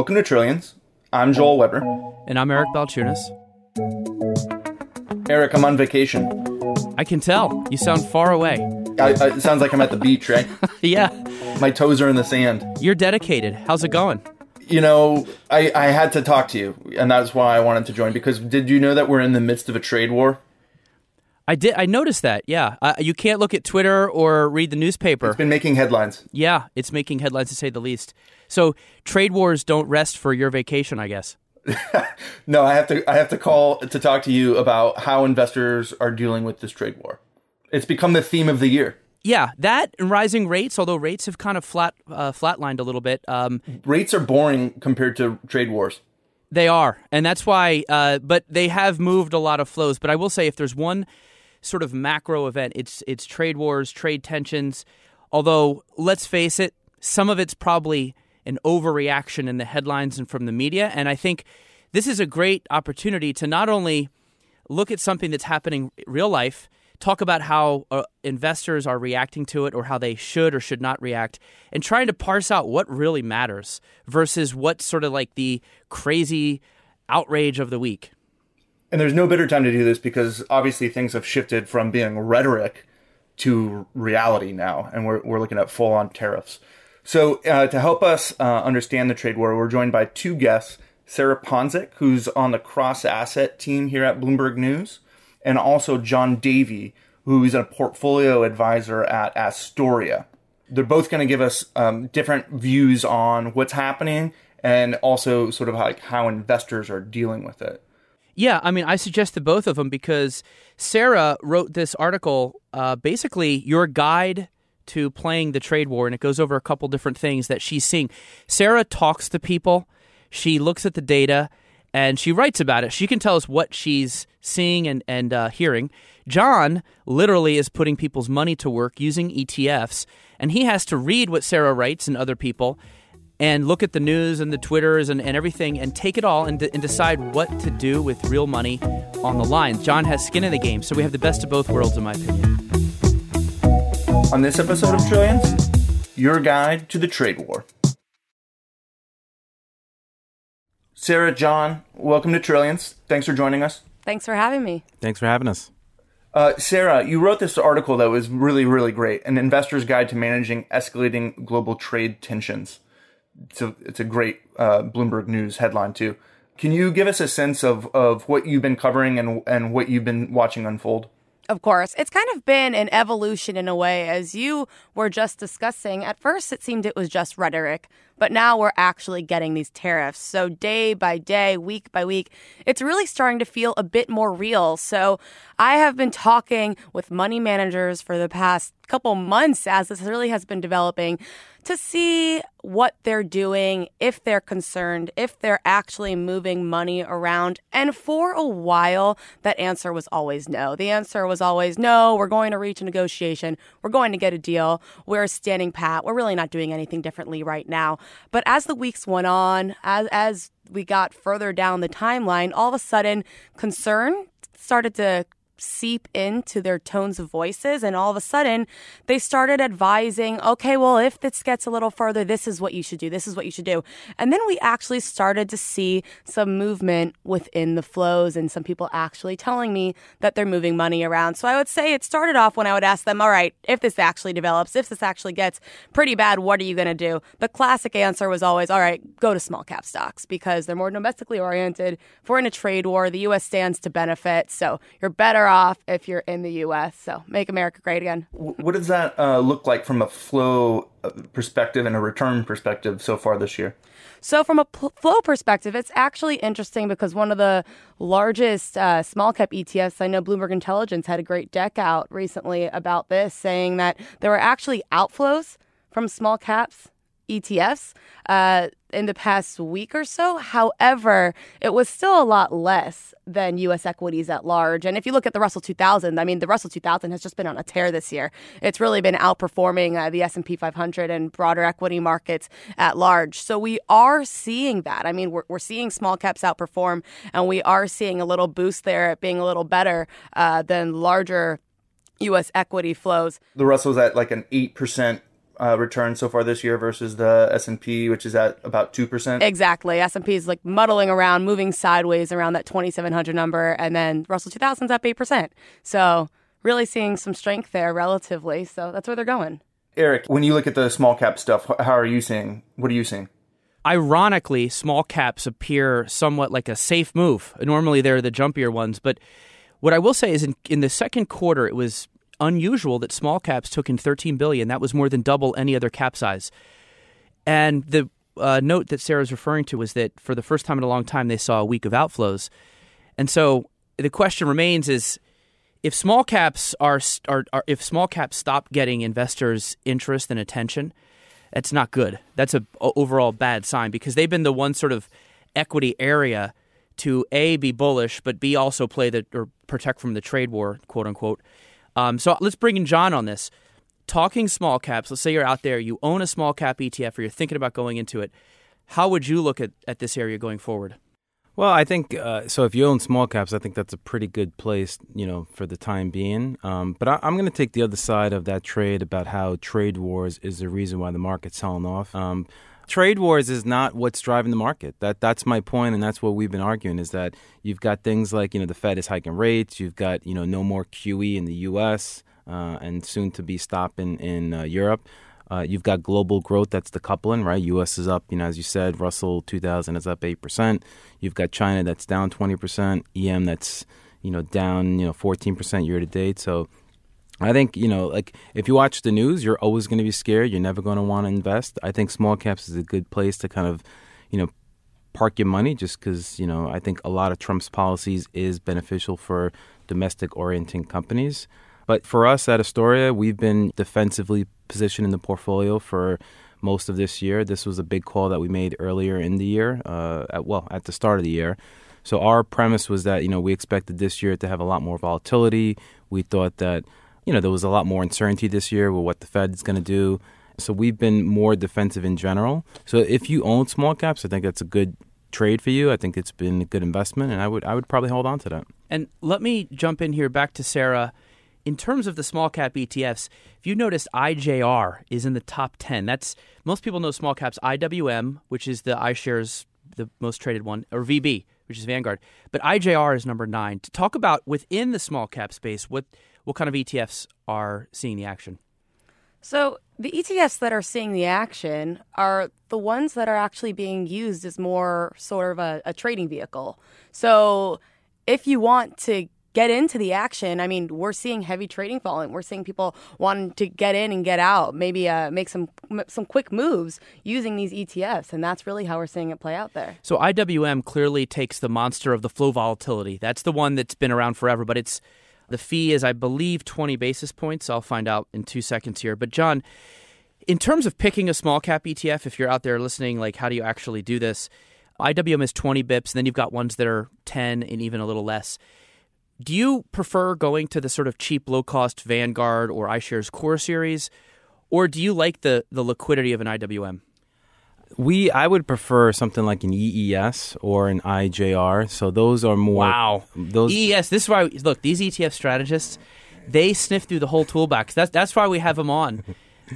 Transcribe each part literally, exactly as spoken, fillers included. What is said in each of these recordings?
Welcome to Trillions. I'm Joel Weber. And I'm Eric Balchunas. Eric, I'm on vacation. I can tell. You sound far away. I, I, it sounds like I'm at the beach, right? Yeah. My toes are in the sand. You're dedicated. How's it going? You know, I, I had to talk to you, and that's why I wanted to join, because did you know that we're in the midst of a trade war? I did. I noticed that, yeah. Uh, you can't look at Twitter or read the newspaper. It's been making headlines. Yeah, it's making headlines, to say the least. So trade wars don't rest for your vacation, I guess. No, I have to I have to call to talk to you about how investors are dealing with this trade war. It's become the theme of the year. Yeah, that and rising rates, although rates have kind of flat uh, flatlined a little bit. Um, rates are boring compared to trade wars. They are, and that's why, uh, but they have moved a lot of flows. But I will say, if there's one sort of macro event, it's it's trade wars, trade tensions, although, let's face it, some of it's probably an overreaction in the headlines and from the media. And I think this is a great opportunity to not only look at something that's happening in real life, talk about how uh, investors are reacting to it or how they should or should not react, and trying to parse out what really matters versus what's sort of like the crazy outrage of the week. And there's no better time to do this because obviously things have shifted from being rhetoric to reality now, and we're we're looking at full-on tariffs. So uh, to help us uh, understand the trade war, we're joined by two guests, Sarah Ponczek, who's on the cross-asset team here at Bloomberg News, and also John Davey, who's a portfolio advisor at Astoria. They're both going to give us um, different views on what's happening and also sort of like how investors are dealing with it. Yeah, I mean, I suggested both of them because Sarah wrote this article, uh, basically your guide to playing the trade war, and it goes over a couple different things that she's seeing. Sarah talks to people, she looks at the data, and she writes about it. She can tell us what she's seeing and, and uh, hearing. John literally is putting people's money to work using E T Fs, and he has to read what Sarah writes and other people and look at the news and the Twitters and, and everything and take it all and, and decide what to do with real money on the line. John has skin in the game, so we have the best of both worlds, in my opinion. On this episode of Trillions, your guide to the trade war. Sarah, John, welcome to Trillions. Thanks for joining us. Thanks for having me. Thanks for having us. Uh, Sarah, you wrote this article that was really, really great, An Investor's Guide to Managing Escalating Global Trade Tensions. It's a, it's a great uh, Bloomberg News headline, too. Can you give us a sense of, of what you've been covering and, and what you've been watching unfold? Of course. It's kind of been an evolution in a way. As you were just discussing, at first it seemed it was just rhetoric, but now we're actually getting these tariffs. So day by day, week by week, it's really starting to feel a bit more real. So I have been talking with money managers for the past couple months as this really has been developing to see what they're doing, if they're concerned, if they're actually moving money around. And for a while, that answer was always no. The answer was always no, we're going to reach a negotiation. We're going to get a deal. We're standing pat. We're really not doing anything differently right now. But as the weeks went on, as, as we got further down the timeline, all of a sudden, concern started to seep into their tones of voices, and all of a sudden they started advising, okay, well, if this gets a little further, this is what you should do, this is what you should do. And then we actually started to see some movement within the flows and some people actually telling me that they're moving money around. So I would say it started off when I would ask them, all right, if this actually develops, if this actually gets pretty bad, what are you going to do? The classic answer was always, all right, go to small cap stocks because they're more domestically oriented. If we're in a trade war, the U S stands to benefit, so you're better off if you're in the U S. So make America great again. What does that uh, look like from a flow perspective and a return perspective so far this year? So from a p- flow perspective, it's actually interesting because one of the largest uh, small cap E T Fs, I know Bloomberg Intelligence had a great deck out recently about this, saying that there were actually outflows from small caps E T Fs uh, in the past week or so. However, it was still a lot less than U S equities at large. And if you look at the Russell two thousand, I mean, the Russell two thousand has just been on a tear this year. It's really been outperforming uh, the S and P five hundred and broader equity markets at large. So we are seeing that. I mean, we're, we're seeing small caps outperform, and we are seeing a little boost there at being a little better uh, than larger U S equity flows. The Russell's at like an eight percent uh, return so far this year versus the S and P, which is at about two percent. Exactly. S and P is like muddling around, moving sideways around that twenty-seven hundred number, and then Russell two thousand's up eight percent. So really seeing some strength there relatively. So that's where they're going. Eric, when you look at the small cap stuff, how are you seeing? What are you seeing? Ironically, small caps appear somewhat like a safe move. Normally, they're the jumpier ones. But what I will say is in, in the second quarter, it was unusual that small caps took in thirteen billion dollars. That was more than double any other cap size. And the uh, note that Sarah's referring to was that for the first time in a long time, they saw a week of outflows. And so the question remains is, if small caps are, are, are if small caps stop getting investors' interest and attention, that's not good. That's a overall bad sign because they've been the one sort of equity area to A, be bullish, but B, also play the or protect from the trade war, quote unquote. Um, so let's bring in John on this. Talking small caps, let's say you're out there, you own a small cap E T F or you're thinking about going into it. How would you look at, at this area going forward? Well, I think, uh, so if you own small caps, I think that's a pretty good place, you know, for the time being. Um, but I, I'm going to take the other side of that trade about how trade wars is the reason why the market's selling off. Um, trade wars is not what's driving the market. That That's my point, and that's what we've been arguing, is that you've got things like, you know, the Fed is hiking rates. You've got, you know, no more Q E in the U S uh, and soon to be stop in, in uh, Europe. Uh, you've got global growth, that's the coupling, right? U S is up, you know, as you said, Russell two thousand is up eight percent. You've got China that's down twenty percent, E M that's, you know, down, you know, fourteen percent year to date. So I think, you know, like if you watch the news, you're always going to be scared. You're never going to want to invest. I think small caps is a good place to kind of, you know, park your money just because, you know, I think a lot of Trump's policies is beneficial for domestic orienting companies. But for us at Astoria, we've been defensively positioned in the portfolio for most of this year. This was a big call that we made earlier in the year, uh, at, well, at the start of the year. So our premise was that, you know, we expected this year to have a lot more volatility. We thought that, you know, there was a lot more uncertainty this year with what the Fed is going to do. So we've been more defensive in general. So if you own small caps, I think that's a good trade for you. I think it's been a good investment, and I would I would probably hold on to that. And let me jump in here back to Sarah. In terms of the small cap E T Fs, if you noticed, I J R is in the top ten. That's most people know small caps I W M, which is the iShares, the most traded one, or V B, which is Vanguard. But I J R is number nine. To talk about within the small cap space, what what kind of E T Fs are seeing the action? So the E T Fs that are seeing the action are the ones that are actually being used as more sort of a, a trading vehicle. So if you want to get into the action, I mean, we're seeing heavy trading volume. We're seeing people wanting to get in and get out, maybe uh, make some some quick moves using these E T Fs, and that's really how we're seeing it play out there. So I W M clearly takes the monster of the flow volatility. That's the one that's been around forever, but it's the fee is, I believe, twenty basis points. I'll find out in two seconds here. But John, in terms of picking a small cap E T F, if you're out there listening, like how do you actually do this? I W M is twenty bips, and then you've got ones that are ten and even a little less. Do you prefer going to the sort of cheap, low-cost Vanguard or iShares Core Series, or do you like the, the liquidity of an I W M? We, I would prefer something like an E E S or an I J R. So those are more. Wow. Those E E S. This is why. Look, these E T F strategists, they sniff through the whole toolbox. That's that's why we have them on.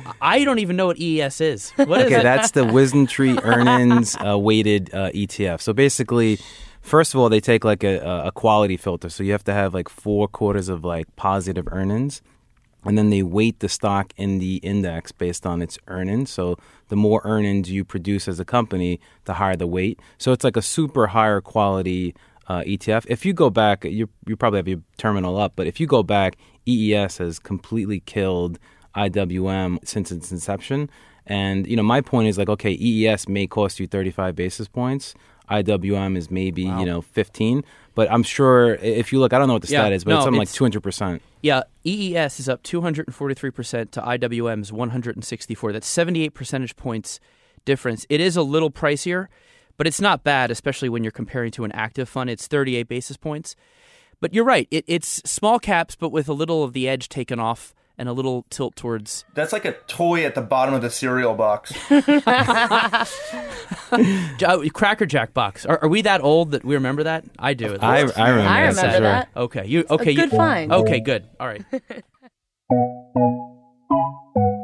I don't even know what E E S is. What is okay, it? That's the WisdomTree earnings uh, weighted uh, E T F. So basically, first of all, they take like a, a quality filter. So you have to have like four quarters of like positive earnings. And then they weight the stock in the index based on its earnings. So the more earnings you produce as a company, the higher the weight. So it's like a super higher quality uh, E T F. If you go back, you you probably have your terminal up, but if you go back, E E S has completely killed I W M since its inception. And, you know, my point is like, okay, E E S may cost you thirty-five basis points. I W M is maybe, wow. you know, fifteen. But I'm sure if you look, I don't know what the yeah, stat is, but no, it's something it's, like two hundred percent. Yeah, E E S is up two hundred forty-three percent to I W M's one hundred sixty-four. That's seventy-eight percentage points difference. It is a little pricier, but it's not bad, especially when you're comparing to an active fund. It's thirty-eight basis points. But you're right. It, it's small caps, but with a little of the edge taken off and a little tilt towards... That's like a toy at the bottom of the cereal box. Cracker Jack box. Are, are we that old that we remember that? I do. I, I remember, I remember that. that. Okay. You, okay. A good you, find. Okay, good. All right.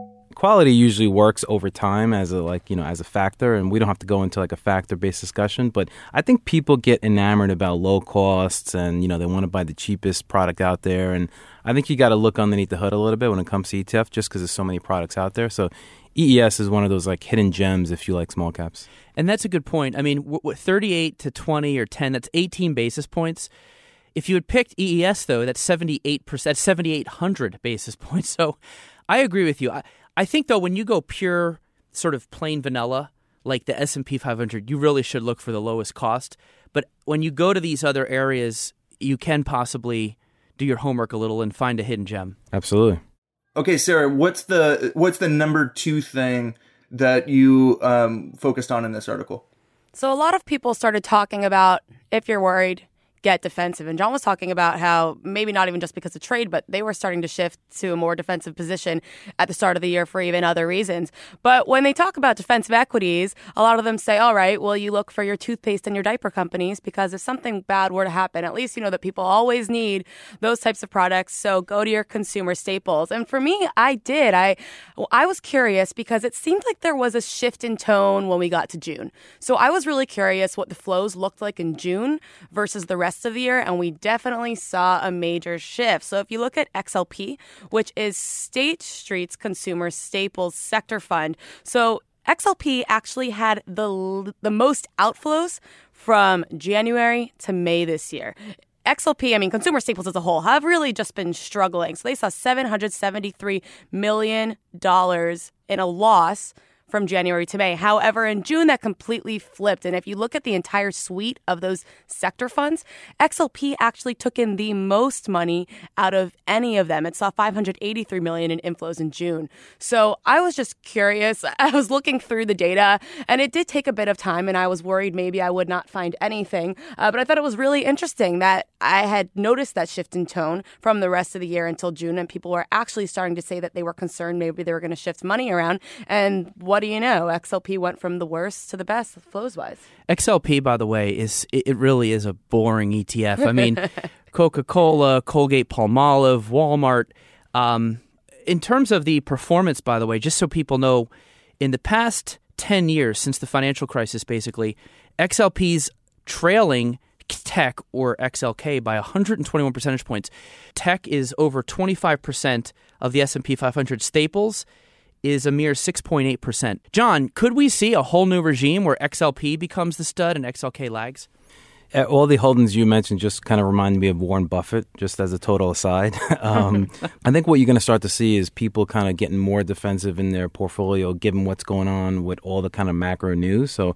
quality usually works over time as a like you know as a factor, and we don't have to go into like a factor-based discussion. But I think people get enamored about low costs, and you know they want to buy the cheapest product out there. And I think you got to look underneath the hood a little bit when it comes to E T F, just because there's so many products out there. So E E S is one of those like hidden gems if you like small caps. And that's a good point. I mean, w- w- thirty-eight to twenty or ten, that's eighteen basis points. If you had picked E E S, though, that's seventy-eight percent, that's seventy-eight hundred basis points. So I agree with you. I, I think, though, when you go pure sort of plain vanilla, like the S and P five hundred, you really should look for the lowest cost. But when you go to these other areas, you can possibly do your homework a little and find a hidden gem. Absolutely. Okay, Sarah, what's the what's the number two thing that you um, focused on in this article? So a lot of people started talking about, if you're worried, get defensive. And John was talking about how maybe not even just because of trade, but they were starting to shift to a more defensive position at the start of the year for even other reasons. But when they talk about defensive equities, a lot of them say, all right, well, you look for your toothpaste and your diaper companies, because if something bad were to happen, at least you know that people always need those types of products. So go to your consumer staples. And for me, I did. I, I was curious because it seemed like there was a shift in tone when we got to June. So I was really curious what the flows looked like in June versus the rest of the year, and we definitely saw a major shift. So if you look at X L P, which is State Street's Consumer Staples Sector Fund, so X L P actually had the the most outflows from January to May this year. X L P, I mean, consumer staples as a whole, have really just been struggling. So they saw seven hundred seventy-three million dollars in a loss from January to May. However, in June, that completely flipped. And if you look at the entire suite of those sector funds, X L P actually took in the most money out of any of them. It saw five hundred eighty-three million dollars in inflows in June. So I was just curious. I was looking through the data, and it did take a bit of time, and I was worried maybe I would not find anything. Uh, but I thought it was really interesting that I had noticed that shift in tone from the rest of the year until June, and people were actually starting to say that they were concerned maybe they were going to shift money around. And what do you know? X L P went from the worst to the best flows-wise. X L P, by the way, is it really is a boring E T F. I mean, Coca-Cola, Colgate-Palmolive, Walmart. Um, in terms of the performance, by the way, just so people know, in the past ten years, since the financial crisis, basically, X L P's trailing tech, or X L K, by one hundred twenty-one percentage points. Tech is over twenty-five percent of the S and P five hundred. Staples is a mere six point eight percent. John, could we see a whole new regime where X L P becomes the stud and X L K lags? All the holdings you mentioned just kind of remind me of Warren Buffett, just as a total aside. um, I think what you're going to start to see is people kind of getting more defensive in their portfolio, given what's going on with all the kind of macro news. So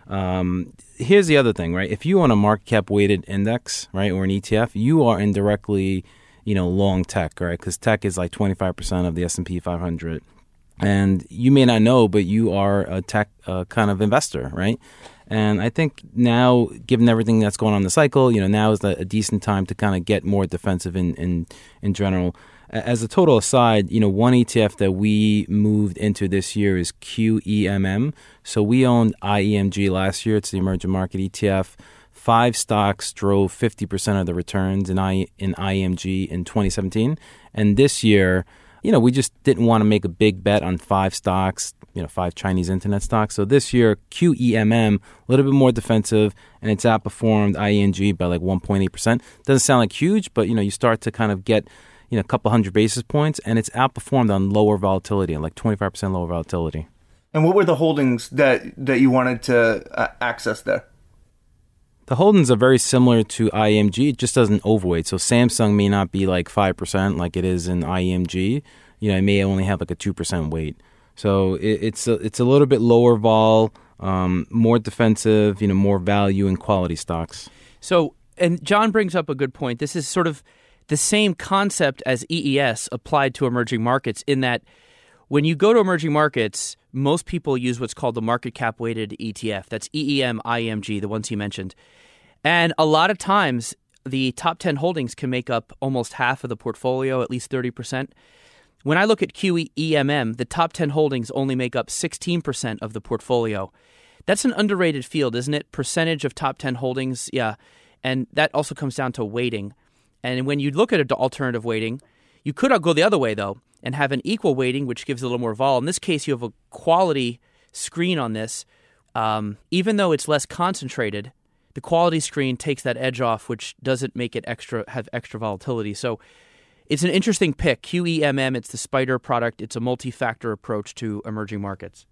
um, here's the other thing, right? If you own a market cap weighted index, right, or an E T F, you are indirectly, you know, long tech, right? Because tech is like twenty-five percent of the S and P five hundred. And you may not know, but you are a tech uh, kind of investor, right? And I think now, given everything that's going on in the cycle, you know, now is a decent time to kind of get more defensive in, in, in general. As a total aside, you know, one E T F that we moved into this year is Q E M M. So we owned I E M G last year. It's the emerging market E T F. Five stocks drove fifty percent of the returns in, I, in I E M G in twenty seventeen. And this year, you know, we just didn't want to make a big bet on five stocks, you know, five Chinese internet stocks. So this year, Q E M M, a little bit more defensive, and it's outperformed I E M G by like one point eight percent. Doesn't sound like huge, but, you know, you start to kind of get, you know, a couple hundred basis points, and it's outperformed on lower volatility, like twenty-five percent lower volatility. And what were the holdings that, that you wanted to uh, access there? The holdings are very similar to I E M G. It just doesn't overweight. So Samsung may not be like five percent like it is in I E M G. You know, it may only have like a two percent weight. So it, it's, a, it's a little bit lower vol, um, more defensive, you know, more value and quality stocks. So, and John brings up a good point. This is sort of the same concept as E E S applied to emerging markets, in that when you go to emerging markets, most people use what's called the market cap weighted E T F. That's E E M, I E M G, the ones you mentioned. And a lot of times, the top ten holdings can make up almost half of the portfolio, at least thirty percent. When I look at Q E M M, the top ten holdings only make up sixteen percent of the portfolio. That's an underrated field, isn't it? Percentage of top ten holdings, yeah. And that also comes down to weighting. And when you look at an alternative weighting, You could go the other way, though, and have an equal weighting, which gives a little more vol. In this case, you have a quality screen on this. Um, even though it's less concentrated, the quality screen takes that edge off, which doesn't make it extra have extra volatility. So it's an interesting pick. Q E M M, it's the Spider product. It's a multi-factor approach to emerging markets.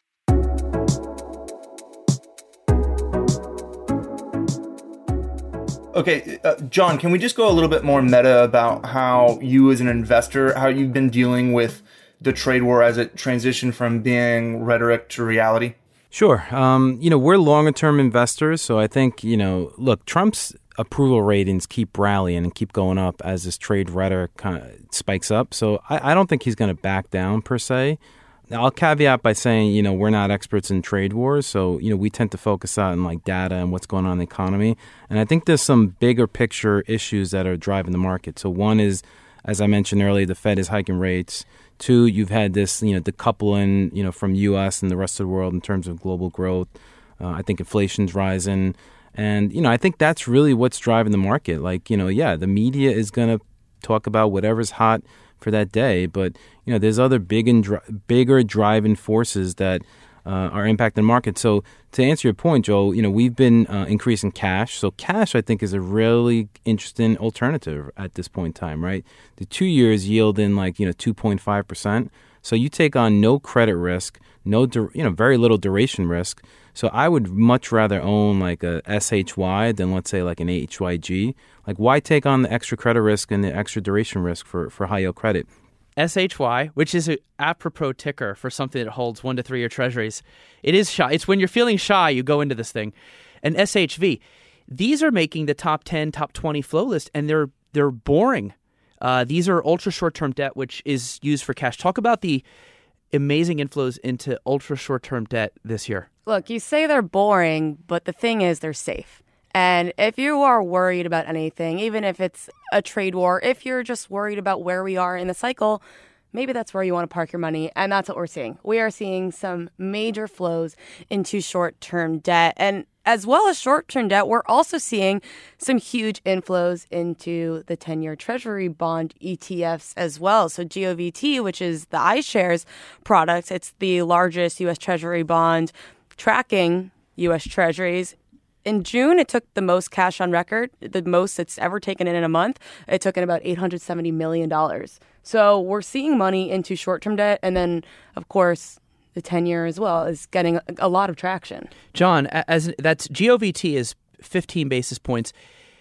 Okay, uh, John, can we just go a little bit more meta about how you as an investor, how you've been dealing with the trade war as it transitioned from being rhetoric to reality? Sure. Um, you know, we're longer-term investors, so I think, you know, look, Trump's approval ratings keep rallying and keep going up as this trade rhetoric kind of spikes up. So I, I don't think he's going to back down per se. I'll caveat by saying, you know, we're not experts in trade wars. So, you know, we tend to focus on like data and what's going on in the economy. And I think there's some bigger picture issues that are driving the market. So one is, as I mentioned earlier, the Fed is hiking rates. Two, you've had this, you know, decoupling, you know, from U S and the rest of the world in terms of global growth. Uh, I think inflation's rising. And, you know, I think that's really what's driving the market. Like, you know, yeah, the media is going to talk about whatever's hot for that day. But, you know, there's other big and dri- bigger driving forces that uh, are impacting the market. So to answer your point, Joel, you know, we've been uh, increasing cash. So cash, I think, is a really interesting alternative at this point in time, right? The two years yielding like, you know, two point five percent. So you take on no credit risk, no, dur- you know, very little duration risk. So I would much rather own like a S H Y than, let's say, like an H Y G. Like, why take on the extra credit risk and the extra duration risk for, for high yield credit? S H Y, which is an apropos ticker for something that holds one to three year treasuries. It is shy. It's when you're feeling shy, you go into this thing. And S H V, these are making the top ten, top twenty flow list, and they're they're boring. Uh, these are ultra short-term debt, which is used for cash. Talk about the amazing inflows into ultra short-term debt this year. Look, you say they're boring, but the thing is they're safe. And if you are worried about anything, even if it's a trade war, if you're just worried about where we are in the cycle, maybe that's where you want to park your money. And that's what we're seeing. We are seeing some major flows into short-term debt. And as well as short-term debt, we're also seeing some huge inflows into the ten-year Treasury bond E T Fs as well. So G O V T, which is the iShares product, it's the largest U S Treasury bond tracking U S Treasuries. In June, it took the most cash on record, the most it's ever taken in in a month. It took in about eight hundred seventy million dollars. So we're seeing money into short-term debt. And then, of course, the ten-year as well is getting a, a lot of traction. John, as that's G O V T is fifteen basis points.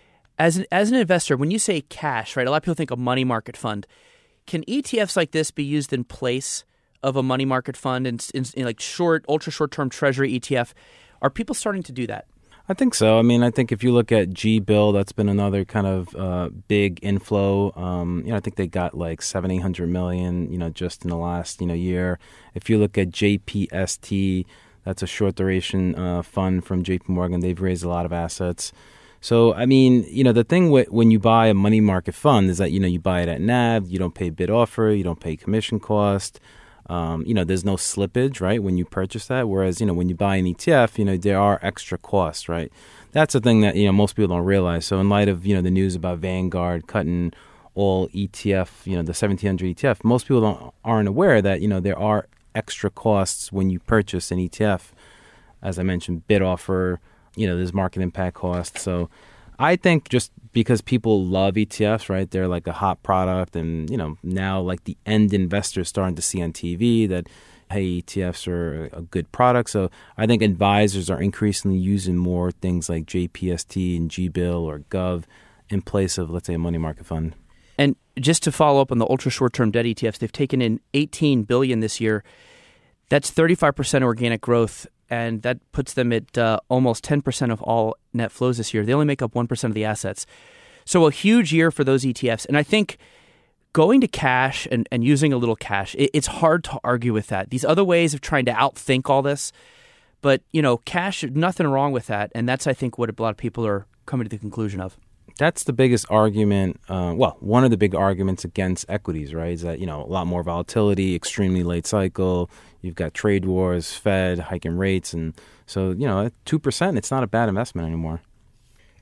As an, as an investor, when you say cash, right, a lot of people think a money market fund. Can E T Fs like this be used in place of a money market fund in, in, in like short, ultra short-term Treasury E T F? Are people starting to do that? I think so. I mean, I think if you look at G-Bill, that's been another kind of uh, big inflow. Um, you know, I think they got like seven, eight hundred million, you know, just in the last, you know, year. If you look at J P S T, that's a short duration uh, fund from J P Morgan. They've raised a lot of assets. So, I mean, you know, the thing with, when you buy a money market fund is that, you know, you buy it at N A V, you don't pay bid offer, you don't pay commission cost. Um, you know, there's no slippage, right, when you purchase that. Whereas, you know, when you buy an E T F, you know, there are extra costs, right? That's the thing that, you know, most people don't realize. So in light of, you know, the news about Vanguard cutting all E T F, you know, the seventeen hundred E T F, most people don't aren't aware that, you know, there are extra costs when you purchase an E T F. As I mentioned, bid offer, you know, there's market impact costs. So I think just because people love E T Fs, right? They're like a hot product. And, you know, now like the end investors starting to see on T V that, hey, E T Fs are a good product. So I think advisors are increasingly using more things like J P S T and G-Bill or Gov in place of, let's say, a money market fund. And just to follow up on the ultra short-term debt E T Fs, they've taken in eighteen billion dollars this year. That's thirty-five percent organic growth. And that puts them at uh, almost ten percent of all net flows this year. They only make up one percent of the assets. So a huge year for those E T Fs. And I think going to cash and, and using a little cash, it, it's hard to argue with that. These other ways of trying to outthink all this. But, you know, cash, nothing wrong with that. And that's, I think, what a lot of people are coming to the conclusion of. That's the biggest argument. Uh, well, one of the big arguments against equities, right, is that, you know, a lot more volatility, extremely late cycle. You've got trade wars, Fed hiking rates. And so, you know, two percent, it's not a bad investment anymore.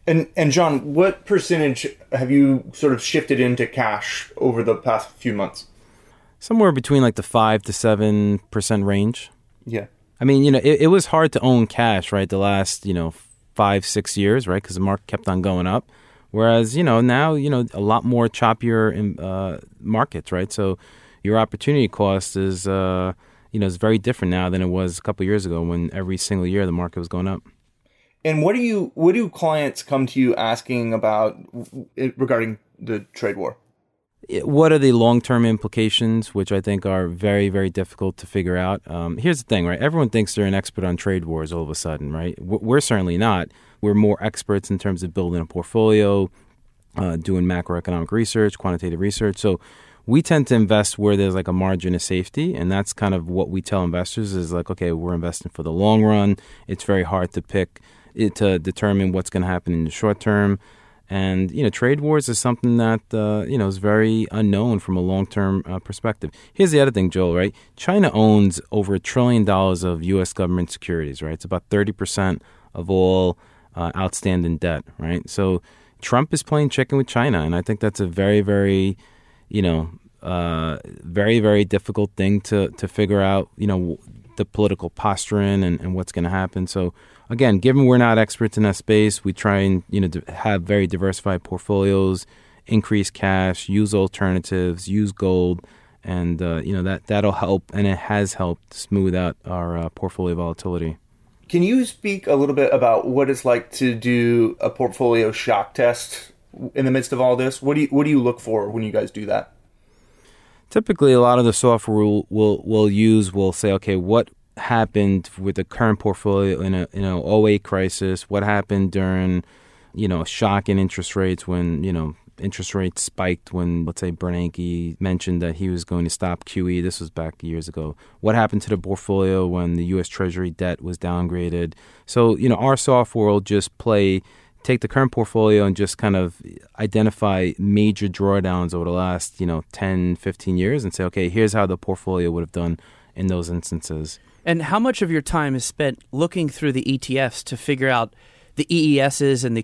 And and John, what percentage have you sort of shifted into cash over the past few months? Somewhere between like the five to seven percent range. Yeah. I mean, you know, it, it was hard to own cash, right? The last, you know, five, six years, right? Because the market kept on going up. Whereas, you know, now, you know, a lot more choppier in, uh, markets, right? So your opportunity cost is, uh, you know, is very different now than it was a couple of years ago when every single year the market was going up. And what do you, what do clients come to you asking about regarding the trade war? What are the long-term implications, which I think are very, very difficult to figure out? Um, here's the thing, right? Everyone thinks they're an expert on trade wars all of a sudden, right? We're certainly not. We're more experts in terms of building a portfolio, uh, doing macroeconomic research, quantitative research. So we tend to invest where there's like a margin of safety, and that's kind of what we tell investors is like, okay, we're investing for the long run. It's very hard to pick, it, to determine what's going to happen in the short term. And, you know, trade wars is something that, uh, you know, is very unknown from a long-term uh, perspective. Here's the other thing, Joel, right? China owns over a trillion dollars of U S government securities, right? It's about thirty percent of all uh, outstanding debt, right? So Trump is playing chicken with China, and I think that's a very, very, you know, uh, very, very difficult thing to, to figure out, you know, the political posturing and, and what's going to happen. So, again, given we're not experts in that space, we try and, you know, have very diversified portfolios, increase cash, use alternatives, use gold, and, uh, you know, that, that'll help, and it has helped smooth out our uh, portfolio volatility. Can you speak a little bit about what it's like to do a portfolio shock test in the midst of all this? What do you, what do you look for when you guys do that? Typically, a lot of the software we'll, we'll, we'll use will say, okay, what happened with the current portfolio in a, you know, oh eight crisis? What happened during, you know, a shock in interest rates when, you know, interest rates spiked when, let's say, Bernanke mentioned that he was going to stop Q E. This was back years ago. What happened to the portfolio when the U S Treasury debt was downgraded? So, you know, our software will just play, take the current portfolio and just kind of identify major drawdowns over the last, you know, ten, fifteen years and say, okay, here's how the portfolio would have done in those instances. And how much of your time is spent looking through the E T Fs to figure out the E E Ss and the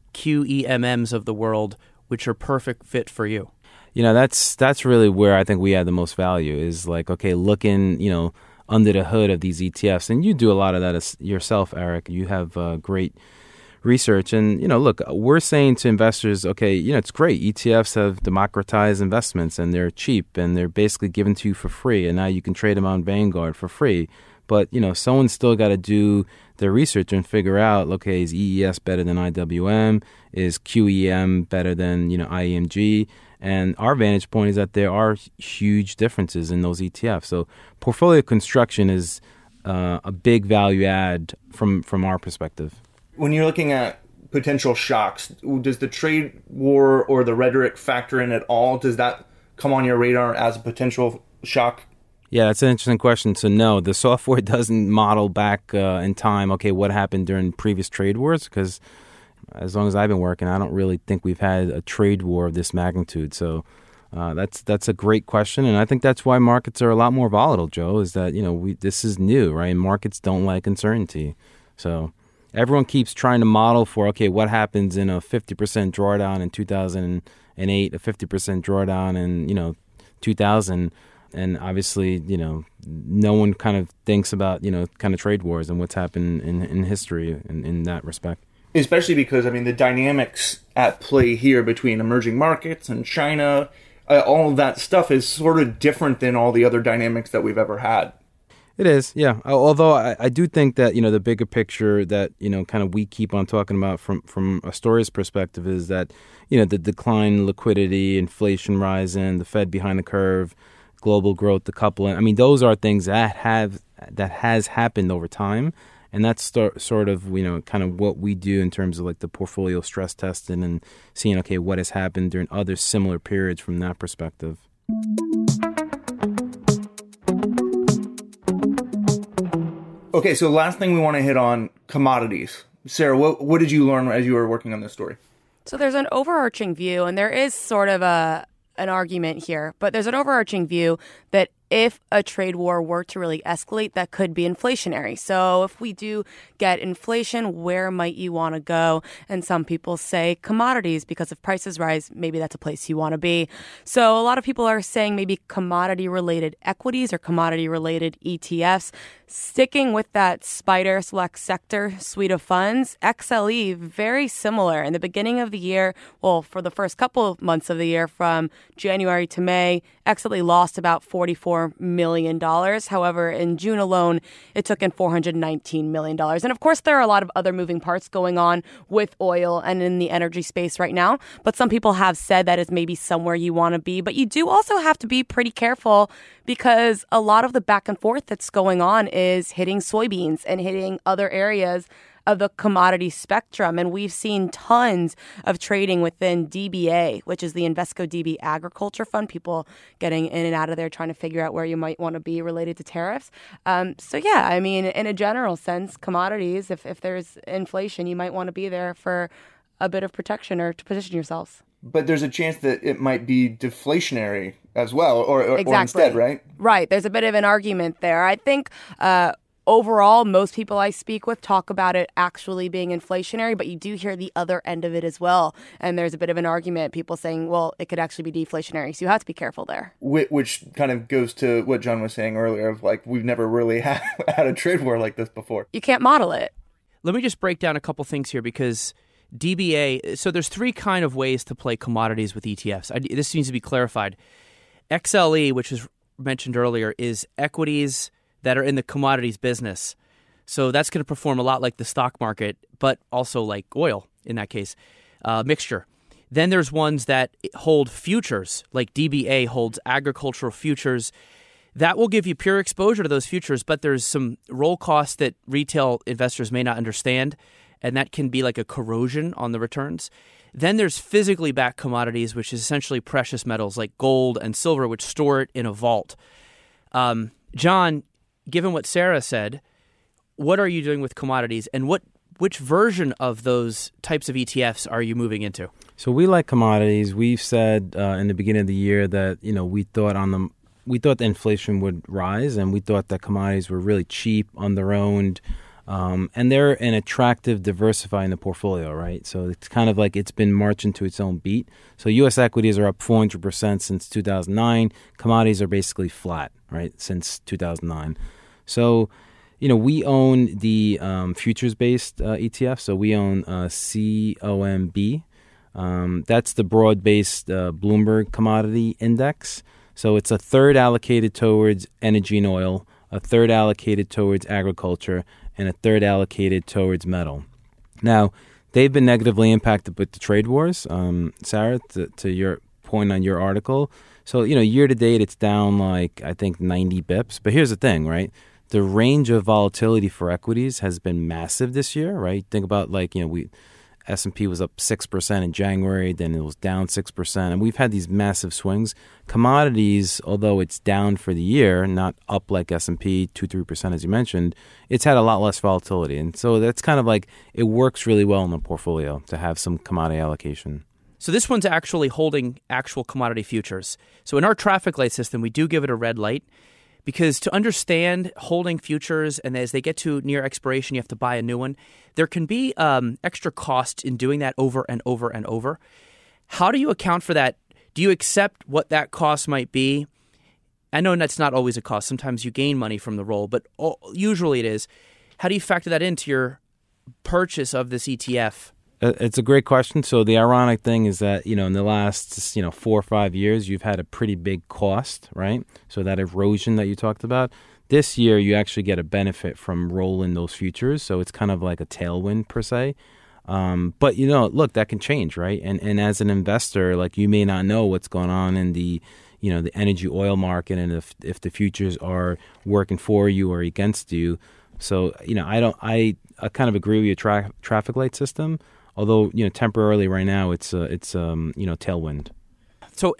Q E M Ms of the world, which are perfect fit for you? You know, that's that's really where I think we add the most value is like, okay, looking, you know, under the hood of these E T Fs. And you do a lot of that as yourself, Eric. You have uh, great research. And, you know, look, we're saying to investors, okay, you know, it's great. E T Fs have democratized investments and they're cheap and they're basically given to you for free. And now you can trade them on Vanguard for free. But, you know, someone's still got to do their research and figure out, okay, is E E S better than I W M? Is Q E M better than, you know, I E M G? And our vantage point is that there are huge differences in those E T Fs. So portfolio construction is uh, a big value add from, from our perspective. When you're looking at potential shocks, does the trade war or the rhetoric factor in at all? Does that come on your radar as a potential shock? Yeah, that's an interesting question. So no, the software doesn't model back uh, in time, okay, what happened during previous trade wars, because as long as I've been working, I don't really think we've had a trade war of this magnitude. So uh, that's that's a great question, and I think that's why markets are a lot more volatile, Joe, is that, you know, we this is new, right? Markets don't like uncertainty. So everyone keeps trying to model for, okay, what happens in a fifty percent drawdown in two thousand eight, a fifty percent drawdown in, you know, two thousand. And obviously, you know, no one kind of thinks about, you know, kind of trade wars and what's happened in, in history in, in that respect. Especially because, I mean, the dynamics at play here between emerging markets and China, uh, all of that stuff is sort of different than all the other dynamics that we've ever had. It is, yeah. Although I, I do think that, you know, the bigger picture that, you know, kind of we keep on talking about from, from Astoria's perspective is that, you know, the decline in liquidity, inflation rising, the Fed behind the curve, global growth, the coupling. I mean, those are things that have that has happened over time, and that's st- sort of, you know, kind of what we do in terms of like the portfolio stress testing and seeing, okay, what has happened during other similar periods from that perspective. Okay, so last thing we want to hit on, commodities. Sarah, what what did you learn as you were working on this story? So there's an overarching view, and there is sort of a an argument here, but there's an overarching view that if a trade war were to really escalate, that could be inflationary. So if we do get inflation, where might you want to go? And some people say commodities, because if prices rise, maybe that's a place you want to be. So a lot of people are saying maybe commodity-related equities or commodity-related E T Fs. Sticking with that SPDR Select Sector suite of funds, X L E, very similar. In the beginning of the year, well, for the first couple of months of the year, from January to May, X L E lost about forty-four million dollars. However, in June alone, it took in four hundred nineteen million dollars. And of course, there are a lot of other moving parts going on with oil and in the energy space right now. But some people have said that is maybe somewhere you want to be. But you do also have to be pretty careful, because a lot of the back and forth that's going on is hitting soybeans and hitting other areas of the commodity spectrum. And we've seen tons of trading within D B A, which is the Invesco D B Agriculture Fund, people getting in and out of there trying to figure out where you might want to be related to tariffs. Um, so, yeah, I mean, in a general sense, commodities, if, if there's inflation, you might want to be there for a bit of protection or to position yourselves. But there's a chance that it might be deflationary as well, or, or, exactly. or instead, right? Right. There's a bit of an argument there. I think uh, overall, most people I speak with talk about it actually being inflationary, but you do hear the other end of it as well. And there's a bit of an argument, people saying, well, it could actually be deflationary. So you have to be careful there. Which kind of goes to what John was saying earlier of like, we've never really had, had a trade war like this before. You can't model it. Let me just break down a couple things here, because D B A, so there's three kind of ways to play commodities with E T Fs. I, this needs to be clarified. X L E, which was mentioned earlier, is equities that are in the commodities business. So that's going to perform a lot like the stock market, but also like oil in that case, uh, mixture. Then there's ones that hold futures, like D B A holds agricultural futures. That will give you pure exposure to those futures, but there's some roll costs that retail investors may not understand, and that can be like a corrosion on the returns. Then there's physically backed commodities, which is essentially precious metals like gold and silver, which store it in a vault. Um, John, given what Sarah said, what are you doing with commodities, and what which version of those types of E T Fs are you moving into? So we like commodities. We've said uh, in the beginning of the year that you know we thought on the we thought the inflation would rise, and we thought that commodities were really cheap, under-owned. Um, and they're an attractive diversify in the portfolio, right? So it's kind of like it's been marching to its own beat. So U S equities are up four hundred percent since two thousand nine. Commodities are basically flat, right, since two thousand nine. So, you know, we own the um, futures-based uh, E T F. So we own uh, C O M B. Um, that's the broad-based uh, Bloomberg Commodity Index. So it's a third allocated towards energy and oil, a third allocated towards agriculture, and a third allocated towards metal. Now, they've been negatively impacted with the trade wars. Um, Sarah, to, to your point on your article, so, you know, year to date, it's down like, I think, ninety bips. But here's the thing, right? The range of volatility for equities has been massive this year, right? Think about like, you know, we S and P was up six percent in January, then it was down six percent. And we've had these massive swings. Commodities, although it's down for the year, not up like S and P, two, three percent as you mentioned, it's had a lot less volatility. And so that's kind of like, it works really well in the portfolio to have some commodity allocation. So this one's actually holding actual commodity futures. So in our traffic light system, we do give it a red light, because to understand holding futures, and as they get to near expiration, you have to buy a new one, there can be um, extra cost in doing that over and over and over. How do you account for that? Do you accept what that cost might be? I know that's not always a cost. Sometimes you gain money from the roll, but usually it is. How do you factor that into your purchase of this E T F? It's a great question. So the ironic thing is that, you know, in the last, you know, four or five years, you've had a pretty big cost, right? So that erosion that you talked about. This year, you actually get a benefit from rolling those futures. So it's kind of like a tailwind per se. Um, but, you know, look, that can change, right? And and as an investor, like you may not know what's going on in the, you know, the energy oil market, and if if the futures are working for you or against you. So, you know, I don't, I, I kind of agree with your tra- traffic light system. Although, you know, temporarily right now, it's, uh, it's um, you know, tailwind. So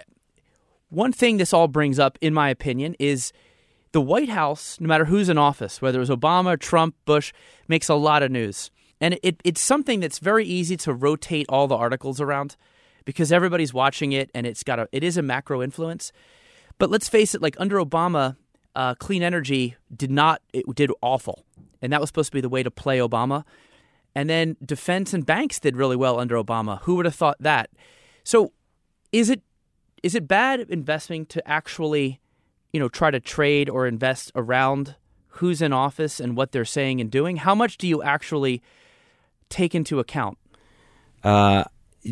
one thing this all brings up, in my opinion, is the White House, no matter who's in office, whether it was Obama, Trump, Bush, makes a lot of news. And it, it's something that's very easy to rotate all the articles around because everybody's watching it, and it's got a, it is a macro influence. But let's face it, like under Obama, uh, clean energy did not, it did awful. And that was supposed to be the way to play Obama. And then defense and banks did really well under Obama. Who would have thought that? So is it is it bad investing to actually, you know, try to trade or invest around who's in office and what they're saying and doing? How much do you actually take into account? Uh,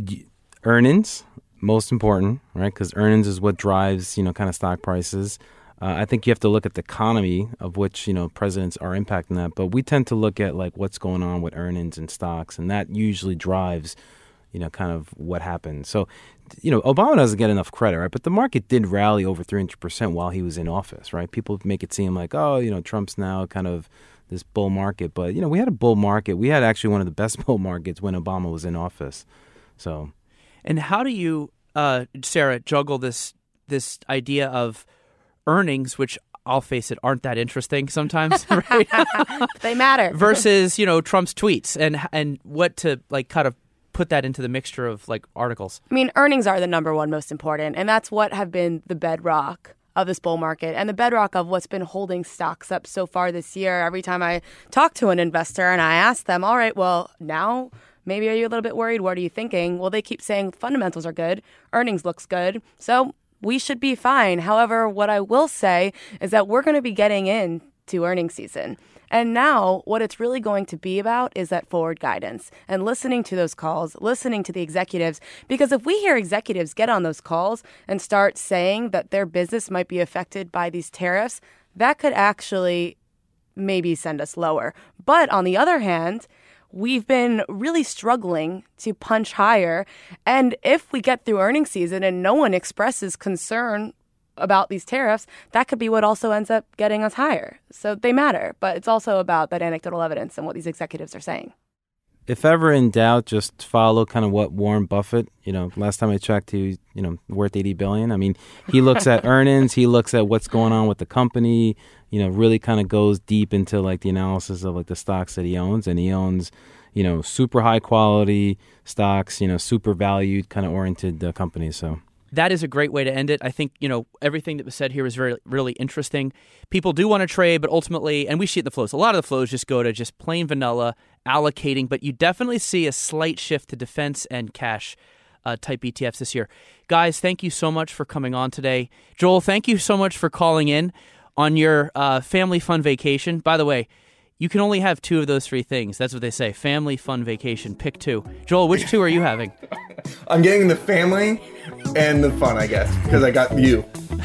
earnings, most important, right? Because earnings is what drives, you know, kind of stock prices. Uh, I think you have to look at the economy of which, you know, presidents are impacting that. But we tend to look at like what's going on with earnings and stocks, and that usually drives, you know, kind of what happens. So, you know, Obama doesn't get enough credit, right? But the market did rally over three hundred percent while he was in office, right? People make it seem like, oh, you know, Trump's now kind of this bull market. But, you know, we had a bull market. We had actually one of the best bull markets when Obama was in office. So, and how do you, uh, Sarah, juggle this this idea of earnings, which I'll face it, aren't that interesting sometimes, right? They matter. Versus, you know, Trump's tweets and and what to like kind of put that into the mixture of like articles. I mean, earnings are the number one most important, and that's what have been the bedrock of this bull market and the bedrock of what's been holding stocks up so far this year. Every time I talk to an investor and I ask them, all right, well, now maybe are you a little bit worried? What are you thinking? Well, they keep saying fundamentals are good. Earnings looks good. So we should be fine. However, what I will say is that we're going to be getting into earnings season. And now what it's really going to be about is that forward guidance and listening to those calls, listening to the executives. Because if we hear executives get on those calls and start saying that their business might be affected by these tariffs, that could actually maybe send us lower. But on the other hand, we've been really struggling to punch higher. And if we get through earnings season and no one expresses concern about these tariffs, that could be what also ends up getting us higher. So they matter, but it's also about that anecdotal evidence and what these executives are saying. If ever in doubt, just follow kind of what Warren Buffett, you know, last time I checked, he, you know, worth eighty billion dollars. I mean, he looks at earnings, he looks at what's going on with the company, you know, really kind of goes deep into like the analysis of like the stocks that he owns. And he owns, you know, super high quality stocks, you know, super valued kind of oriented uh, companies. So that is a great way to end it. I think, you know, everything that was said here was very, really interesting. People do want to trade, but ultimately, and we see it in the flows, a lot of the flows just go to just plain vanilla allocating, but you definitely see a slight shift to defense and cash uh, type E T Fs this year. Guys, thank you so much for coming on today. Joel, thank you so much for calling in on your uh, family fun vacation. By the way, you can only have two of those three things. That's what they say. Family, fun, vacation. Pick two. Joel, which two are you having? I'm getting the family and the fun, I guess, because I got you.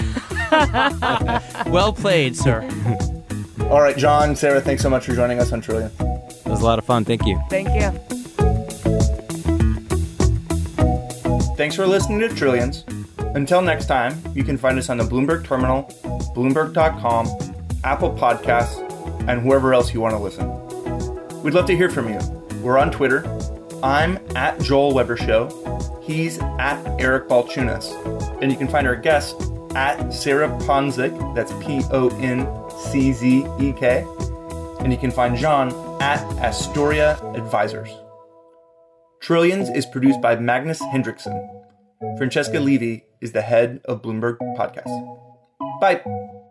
Well played, sir. All right, John, Sarah, thanks so much for joining us on Trillion. it was a lot of fun. Thank you. Thank you. Thanks for listening to Trillions. Until next time, you can find us on the Bloomberg Terminal, Bloomberg dot com, Apple Podcasts, and wherever else you want to listen. We'd love to hear from you. We're on Twitter. I'm at Joel Weber Show. He's at Eric Balchunas. And you can find our guest at Sarah Ponczek. That's P O N C Z E K. And you can find John at Astoria Advisors. Trillions is produced by Magnus Hendrickson. Francesca Levy is the head of Bloomberg Podcast. Bye.